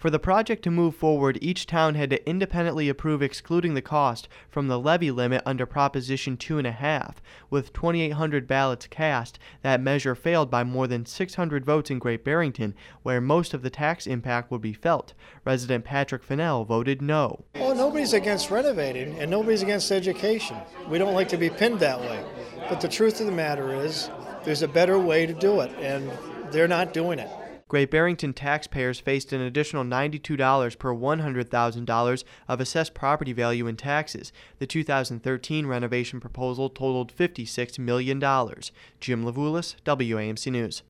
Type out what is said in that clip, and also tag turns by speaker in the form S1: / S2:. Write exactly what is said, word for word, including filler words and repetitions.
S1: For the project to move forward, each town had to independently approve excluding the cost from the levy limit under Proposition two and a half. With twenty-eight hundred ballots cast, that measure failed by more than six hundred votes in Great Barrington, where most of the tax impact would be felt. Resident Patrick Fennell voted no.
S2: Well, nobody's against renovating, and nobody's against education. We don't like to be pinned that way. But the truth of the matter is, there's a better way to do it, and they're not doing it.
S1: Great Barrington taxpayers faced an additional ninety-two dollars per one hundred thousand dollars of assessed property value in taxes. The two thousand thirteen renovation proposal totaled fifty-six million dollars. Jim Levulis, W A M C News.